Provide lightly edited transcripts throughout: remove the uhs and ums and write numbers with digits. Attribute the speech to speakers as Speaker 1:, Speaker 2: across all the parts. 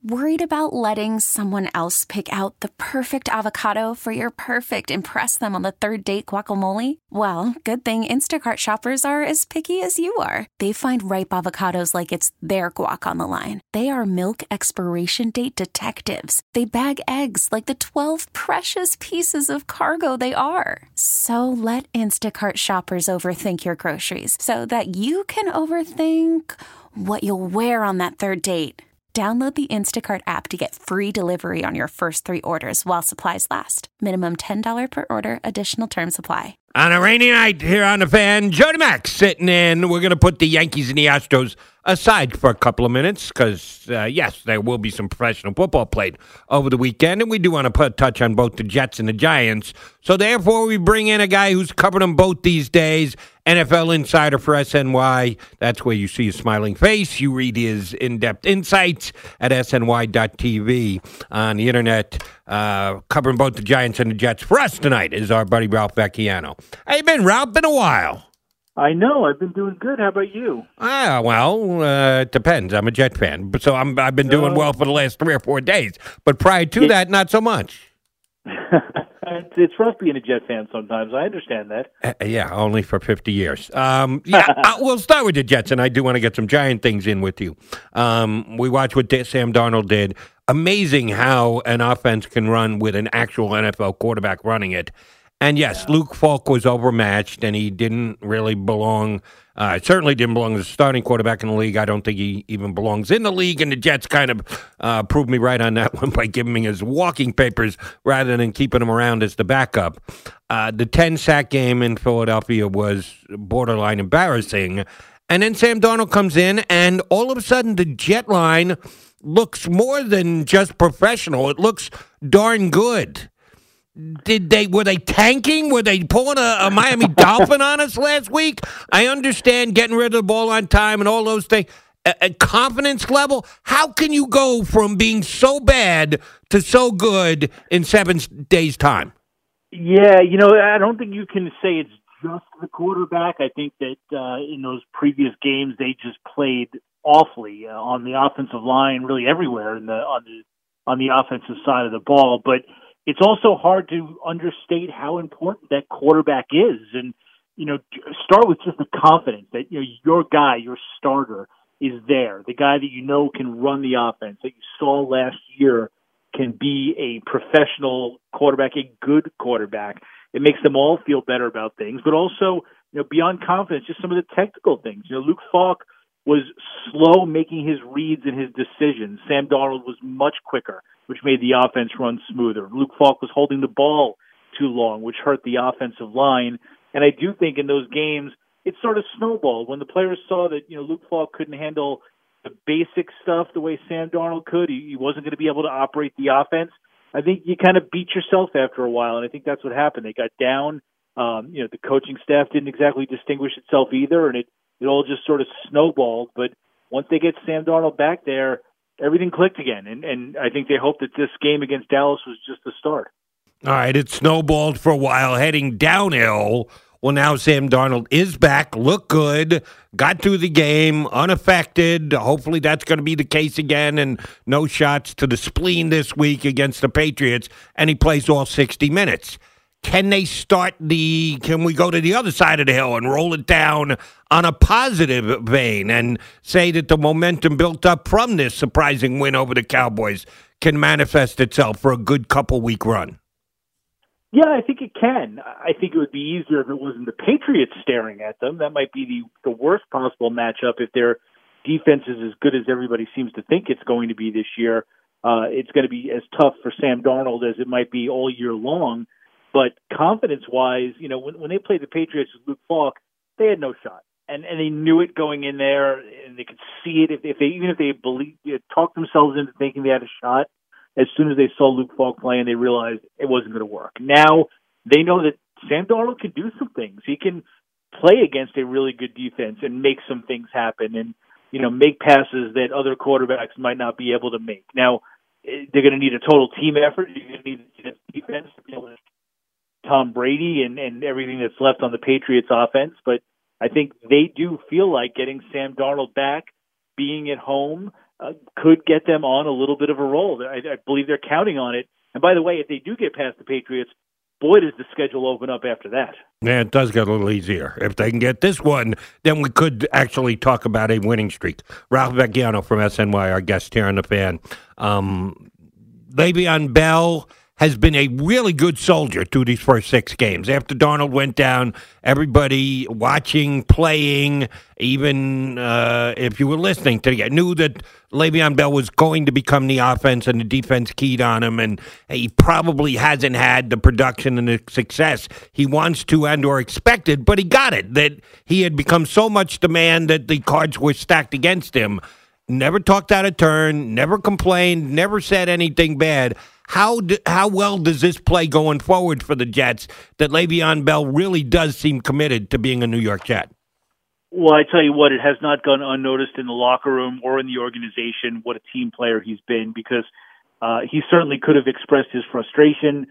Speaker 1: Worried about letting someone else pick out the perfect avocado for your perfect impress them on the third date guacamole? Well, good thing Instacart shoppers are as picky as you are. They find ripe avocados like it's their guac on the line. They are milk expiration date detectives. They bag eggs like the 12 precious pieces of cargo they are. So let Instacart shoppers overthink your groceries so that you can overthink what you'll wear on that third date. Download the Instacart app to get free delivery on your first 3 orders while supplies last. Minimum $10 per order. Additional terms apply.
Speaker 2: On a rainy night here on The Fan, Jody Max sitting in. We're going to put the Yankees and the Astros aside for a couple of minutes because, yes, there will be some professional football played over the weekend, and we do want to put a touch on both the Jets and the Giants. So, therefore, we bring in a guy who's covered them both these days, NFL insider for SNY. That's where you see his smiling face. You read his in-depth insights at sny.tv on the internet. Covering both the Giants and the Jets for us tonight is our buddy Ralph Vecchiano. How you been, Ralph? Been a while.
Speaker 3: I know. I've been doing good. How about you?
Speaker 2: It depends. I'm a Jet fan, so I've been doing well for the last 3 or 4 days. But prior to that, not so much.
Speaker 3: It's rough being a Jet fan sometimes. I understand that.
Speaker 2: Yeah, only for 50 years. We'll start with the Jets, and I do want to get some Giant things in with you. We watched what Sam Darnold did. Amazing how an offense can run with an actual NFL quarterback running it. And, yes, yeah. Luke Falk was overmatched, and he didn't really belong. Certainly didn't belong as a starting quarterback in the league. I don't think he even belongs in the league, and the Jets kind of proved me right on that one by giving him his walking papers rather than keeping him around as the backup. The 10-sack game in Philadelphia was borderline embarrassing. And then Sam Darnold comes in, and all of a sudden the Jet line looks more than just professional. It looks darn good. Were they tanking? Were they pulling a Miami Dolphin on us last week? I understand getting rid of the ball on time and all those things. A confidence level? How can you go from being so bad to so good in 7 days' time?
Speaker 3: Yeah, I don't think you can say it's just the quarterback. I think that in those previous games they just played awfully on the offensive line, really everywhere on the offensive side of the ball. But it's also hard to understate how important that quarterback is. And, start with just the confidence that, your guy, your starter is there. The guy that can run the offense that you saw last year can be a professional quarterback, a good quarterback. It makes them all feel better about things. But also, beyond confidence, just some of the technical things. Luke Falk was slow making his reads and his decisions. Sam Darnold was much quicker, which made the offense run smoother. Luke Falk was holding the ball too long, which hurt the offensive line. And I do think in those games, it sort of snowballed. When the players saw that, Luke Falk couldn't handle the basic stuff the way Sam Darnold could, he wasn't going to be able to operate the offense. I think you kind of beat yourself after a while, and I think that's what happened. They got down. The coaching staff didn't exactly distinguish itself either, and it all just sort of snowballed. But once they get Sam Darnold back there, everything clicked again. And I think they hope that this game against Dallas was just the start.
Speaker 2: All right, it snowballed for a while, heading downhill. Well, now Sam Darnold is back, looked good, got through the game unaffected. Hopefully that's going to be the case again, and no shots to the spleen this week against the Patriots, and he plays all 60 minutes. Can we go to the other side of the hill and roll it down on a positive vein and say that the momentum built up from this surprising win over the Cowboys can manifest itself for a good couple-week run?
Speaker 3: Yeah, I think it can. I think it would be easier if it wasn't the Patriots staring at them. That might be the worst possible matchup if their defense is as good as everybody seems to think it's going to be this year. It's going to be as tough for Sam Darnold as it might be all year long. But confidence-wise, when they played the Patriots with Luke Falk, they had no shot. And they knew it going in there, and they could see it. Even if they talked themselves into thinking they had a shot, as soon as they saw Luke Falk playing, they realized it wasn't going to work. Now they know that Sam Darnold can do some things. He can play against a really good defense and make some things happen and, make passes that other quarterbacks might not be able to make. Now, they're going to need a total team effort. You're going to need a defense to be able to Tom Brady and everything that's left on the Patriots offense. But I think they do feel like getting Sam Darnold back, being at home, could get them on a little bit of a roll. I believe they're counting on it. And by the way, if they do get past the Patriots, boy, does the schedule open up after that.
Speaker 2: Yeah, it does get a little easier. If they can get this one, then we could actually talk about a winning streak. Ralph Vecchiano from SNY, our guest here on The Fan. Le'Veon Bell has been a really good soldier through these first 6 games. After Darnold went down, everybody watching, playing, even if you were listening to it, knew that Le'Veon Bell was going to become the offense and the defense keyed on him, and he probably hasn't had the production and the success he wants to and or expected, but he got it, that he had become so much the man that the cards were stacked against him. Never talked out of turn, never complained, never said anything bad. How well does this play going forward for the Jets that Le'Veon Bell really does seem committed to being a New York Jet?
Speaker 3: Well, I tell you what, it has not gone unnoticed in the locker room or in the organization what a team player he's been, because he certainly could have expressed his frustration.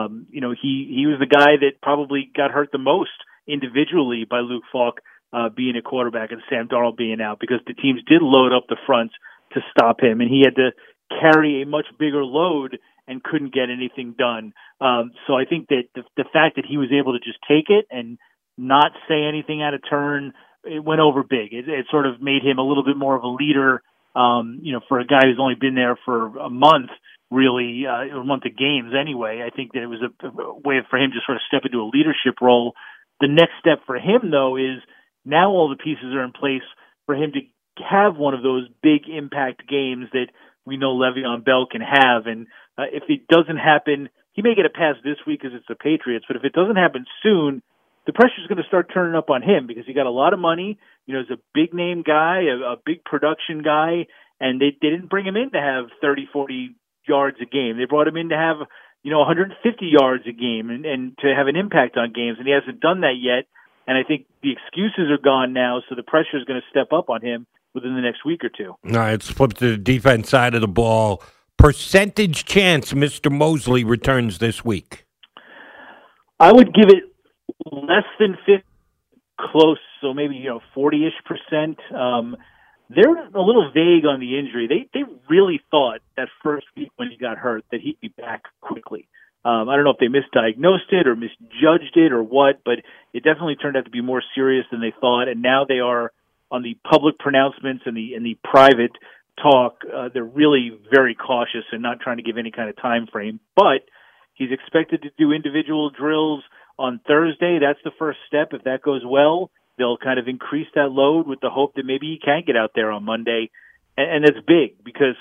Speaker 3: He was the guy that probably got hurt the most individually by Luke Falk being a quarterback and Sam Darnold being out, because the teams did load up the fronts to stop him, and he had to carry a much bigger load and couldn't get anything done. So I think that the fact that he was able to just take it and not say anything out of turn, it went over big. It sort of made him a little bit more of a leader, for a guy who's only been there for a month, really, a month of games anyway. I think that it was a way for him to sort of step into a leadership role. The next step for him, though, is now all the pieces are in place for him to have one of those big impact games that we know Le'Veon Bell can have. And if it doesn't happen, he may get a pass this week because it's the Patriots, but if it doesn't happen soon, the pressure's going to start turning up on him because he got a lot of money. He's a big name guy, a big production guy, and they didn't bring him in to have 30, 40 yards a game. They brought him in to have, 150 yards a game and to have an impact on games, and he hasn't done that yet. And I think the excuses are gone now, so the pressure is going to step up on him within the next week or two.
Speaker 2: All right, let's flip to the defense side of the ball. Percentage chance Mr. Mosley returns this week?
Speaker 3: I would give it less than 50, close, so maybe 40-ish%. They're a little vague on the injury. They really thought that first week when he got hurt that he'd be back quickly. I don't know if they misdiagnosed it or misjudged it or what, but it definitely turned out to be more serious than they thought. And now they are on the public pronouncements and the private talk. They're really very cautious and not trying to give any kind of time frame. But he's expected to do individual drills on Thursday. That's the first step. If that goes well, they'll kind of increase that load with the hope that maybe he can get out there on Monday. And that's big because,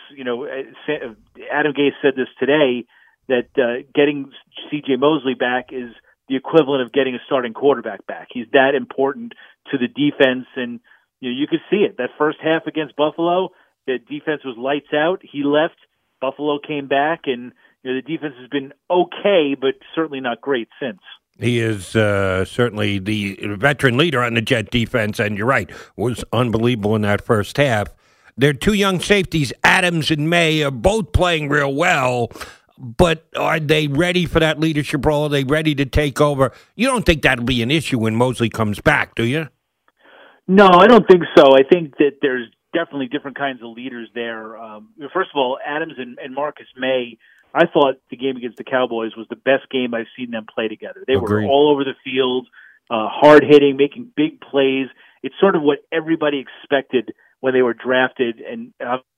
Speaker 3: Adam Gase said this today, that getting C.J. Mosley back is the equivalent of getting a starting quarterback back. He's that important to the defense, and you could see it. That first half against Buffalo, the defense was lights out. He left. Buffalo came back, and the defense has been okay, but certainly not great since.
Speaker 2: He is certainly the veteran leader on the Jet defense, and you're right, was unbelievable in that first half. Their two young safeties, Adams and May, are both playing real well. But are they ready for that leadership role? Are they ready to take over? You don't think that'll be an issue when Mosley comes back, do you?
Speaker 3: No, I don't think so. I think that there's definitely different kinds of leaders there. First of all, Adams and Marcus May, I thought the game against the Cowboys was the best game I've seen them play together. They
Speaker 2: Agreed.
Speaker 3: were all over the field, hard-hitting, making big plays. It's sort of what everybody expected when they were drafted, and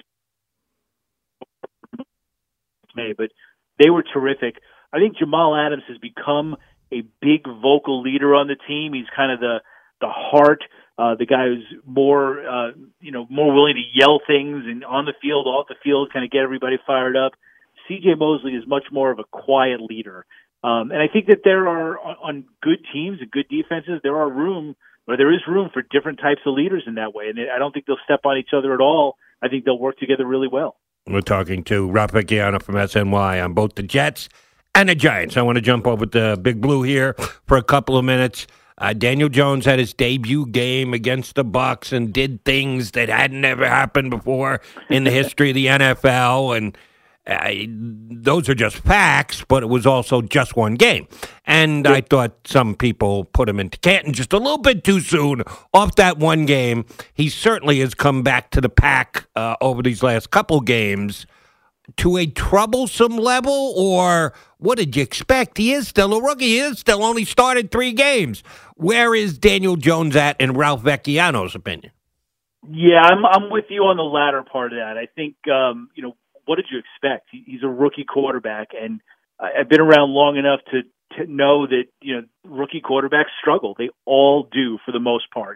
Speaker 3: but they were terrific. I think Jamal Adams has become a big vocal leader on the team. He's kind of the heart, the guy who's more willing to yell things and on the field, off the field, kind of get everybody fired up. C.J. Mosley is much more of a quiet leader. And I think that there are, on good teams and good defenses, there is room for different types of leaders in that way. And I don't think they'll step on each other at all. I think they'll work together really well. We're
Speaker 2: talking to Ralph Vecchiano from SNY on both the Jets and the Giants. I want to jump over to Big Blue here for a couple of minutes. Daniel Jones had his debut game against the Bucs and did things that had never happened before in the history of the NFL. And those are just facts, but it was also just one game. And I thought some people put him into Canton just a little bit too soon off that one game. He certainly has come back to the pack over these last couple games to a troublesome level, or what did you expect? He is still a rookie. He is still only started 3 games. Where is Daniel Jones at, in Ralph Vecchiano's opinion?
Speaker 3: Yeah, I'm with you on the latter part of that. I think, what did you expect? He's a rookie quarterback, and I've been around long enough to know that, rookie quarterbacks struggle. They all do for the most part.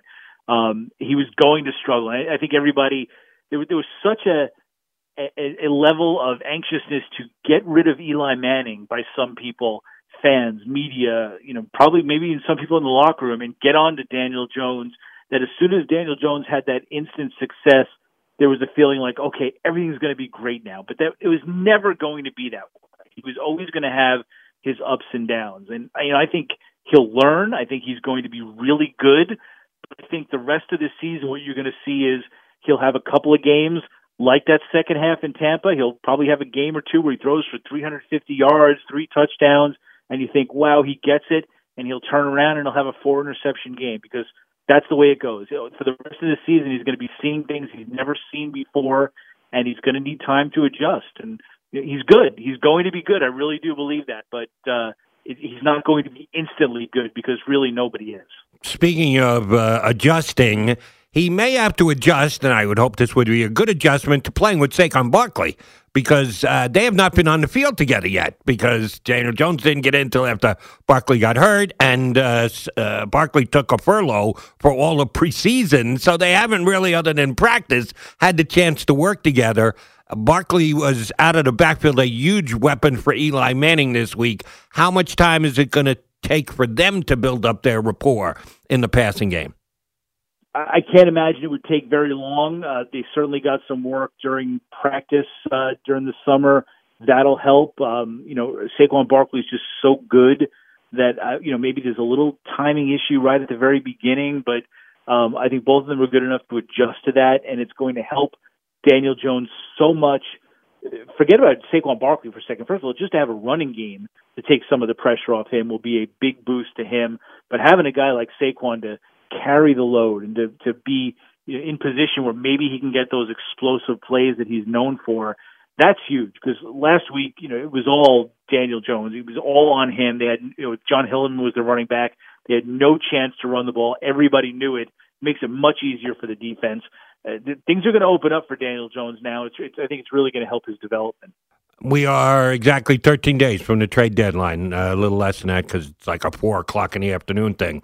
Speaker 3: He was going to struggle. I think everybody, there was such a level of anxiousness to get rid of Eli Manning by some people, fans, media, probably maybe even some people in the locker room, and get on to Daniel Jones, that as soon as Daniel Jones had that instant success, there was a feeling like, okay, everything's going to be great now. But it was never going to be that way. He was always going to have his ups and downs. And, I think he'll learn. I think he's going to be really good. But I think the rest of the season, what you're going to see is he'll have a couple of games like that second half in Tampa. He'll probably have a game or two where he throws for 350 yards, 3 touchdowns, and you think, wow, he gets it, and he'll turn around and he'll have a 4-interception game, because that's the way it goes. For the rest of the season, he's going to be seeing things he's never seen before, and he's going to need time to adjust. And he's good. He's going to be good. I really do believe that. But he's not going to be instantly good, because really nobody is. Speaking
Speaker 2: of adjusting, he may have to adjust, and I would hope this would be a good adjustment, to playing with Saquon Barkley, because they have not been on the field together yet, because Daniel Jones didn't get in until after Barkley got hurt, and Barkley took a furlough for all of preseason, so they haven't really, other than practice, had the chance to work together. Barkley was out of the backfield, a huge weapon for Eli Manning this week. How much time is it going to take for them to build up their rapport in the passing game?
Speaker 3: I can't imagine it would take very long. They certainly got some work during practice during the summer. That'll help. Saquon Barkley is just so good that, maybe there's a little timing issue right at the very beginning, but I think both of them are good enough to adjust to that, and it's going to help Daniel Jones so much. Forget about Saquon Barkley for a second. First of all, just to have a running game to take some of the pressure off him will be a big boost to him, but having a guy like Saquon to carry the load and to be in position where maybe he can get those explosive plays that he's known for, that's huge. Because last week, it was all Daniel Jones. It was all on him. They had, John Hilliman was the running back. They had no chance to run the ball. Everybody knew it. Makes it much easier for the defense. Things are going to open up for Daniel Jones now. I think it's really going to help his development.
Speaker 2: We are exactly 13 days from the trade deadline, a little less than that, because it's like a 4 o'clock in the afternoon thing,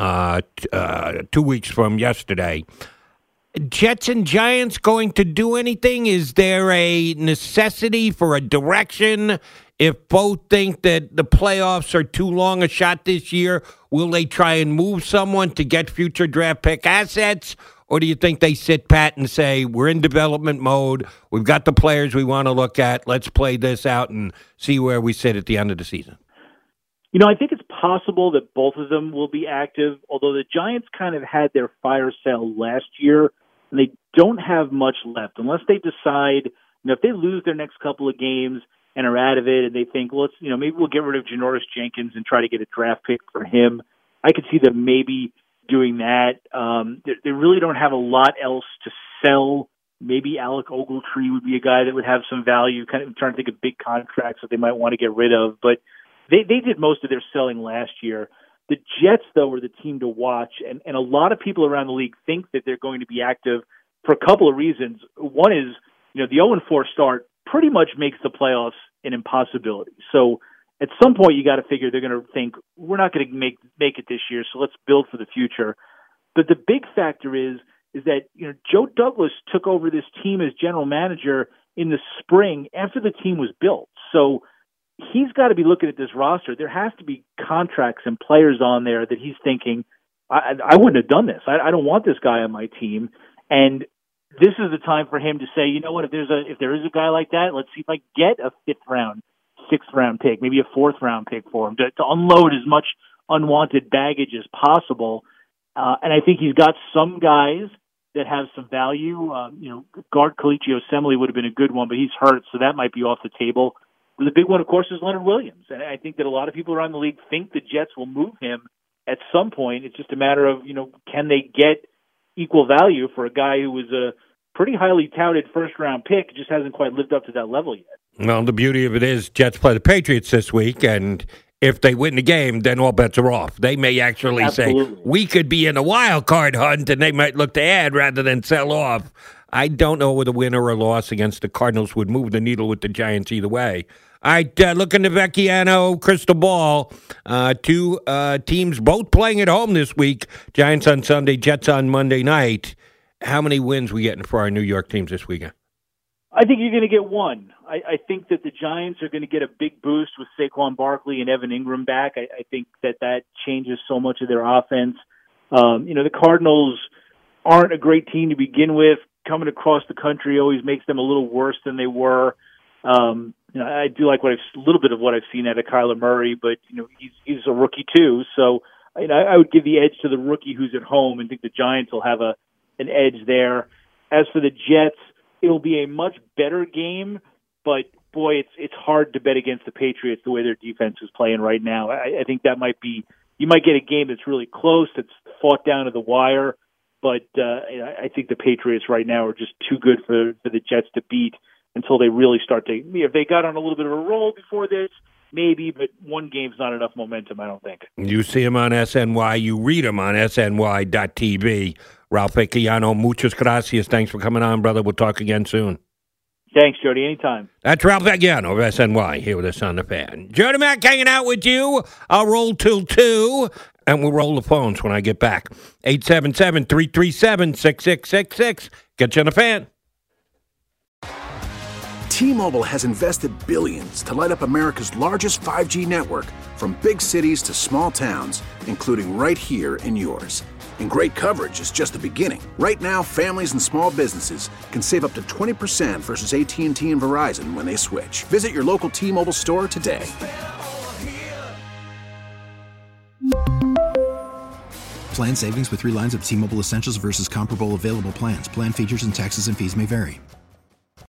Speaker 2: 2 weeks from yesterday. Jets and Giants going to do anything? Is there a necessity for a direction? If both think that the playoffs are too long a shot this year, will they try and move someone to get future draft pick assets? Or do you think they sit pat and say, we're in development mode, we've got the players we want to look at, let's play this out and see where we sit at the end of the season?
Speaker 3: I think it's possible that both of them will be active, although the Giants kind of had their fire sale last year, and they don't have much left. Unless they decide, if they lose their next couple of games and are out of it, and they think, well, maybe we'll get rid of Janoris Jenkins and try to get a draft pick for him, I could see them maybe doing that. They really don't have a lot else to sell. Maybe Alec Ogletree would be a guy that would have some value, kind of trying to think of big contracts that they might want to get rid of. But they did most of their selling last year. The Jets, though, are the team to watch, and a lot of people around the league think that they're going to be active for a couple of reasons. One is, the 0-4 start pretty much makes the playoffs an impossibility. So at some point, you got to figure they're going to think, we're not going to make it this year, so let's build for the future. But the big factor is that Joe Douglas took over this team as general manager in the spring after the team was built. So he's got to be looking at this roster. There has to be contracts and players on there that he's thinking, I wouldn't have done this. I don't want this guy on my team. And this is the time for him to say, you know what, if there is a guy like that, let's see if I get a 5th round, 6th round pick, maybe a 4th round pick for him to unload as much unwanted baggage as possible. And I think he's got some guys that have some value. Guard Kelechi Osemele would have been a good one, but he's hurt, so that might be off the table. The big one, of course, is Leonard Williams, and I think that a lot of people around the league think the Jets will move him at some point. It's just a matter of, can they get equal value for a guy who was a pretty highly touted first-round pick, just hasn't quite lived up to that level yet.
Speaker 2: Well, the beauty of it is Jets play the Patriots this week, and if they win the game, then all bets are off. They may actually say, we could be in a wild card hunt, and they might look to add rather than sell off. I don't know whether a win or a loss against the Cardinals would move the needle with the Giants either way. All right, looking to Vecchiano, crystal ball. Two teams both playing at home this week. Giants on Sunday, Jets on Monday night. How many wins we getting for our New York teams this weekend?
Speaker 3: I think you're going to get one. I think that the Giants are going to get a big boost with Saquon Barkley and Evan Ingram back. I think that changes so much of their offense. The Cardinals aren't a great team to begin with. Coming across the country always makes them a little worse than they were. I do like a little bit of what I've seen out of Kyler Murray, but he's a rookie too. So I would give the edge to the rookie who's at home, and think the Giants will have an edge there. As for the Jets, it'll be a much better game, but boy, it's hard to bet against the Patriots the way their defense is playing right now. I think that you might get a game that's really close, that's fought down to the wire, but I think the Patriots right now are just too good for the Jets to beat until they really start to. If they got on a little bit of a roll before this, maybe, but one game's not enough momentum, I don't think.
Speaker 2: You see him on SNY, you read him on SNY.TV. Ralph Vecchiano, muchas gracias. Thanks for coming on, brother. We'll talk again soon.
Speaker 3: Thanks, Jody. Anytime.
Speaker 2: That's Ralph Vecchiano of SNY here with us on the Fan. Jody Mack hanging out with you. I'll roll till 2, and we'll roll the phones when I get back. 877-337-6666. Get you on the Fan.
Speaker 4: T-Mobile has invested billions to light up America's largest 5G network, from big cities to small towns, including right here in yours. And great coverage is just the beginning. Right now, families and small businesses can save up to 20% versus AT&T and Verizon when they switch. Visit your local T-Mobile store today.
Speaker 5: Plan savings with 3 lines of T-Mobile Essentials versus comparable available plans. Plan features and taxes and fees may vary.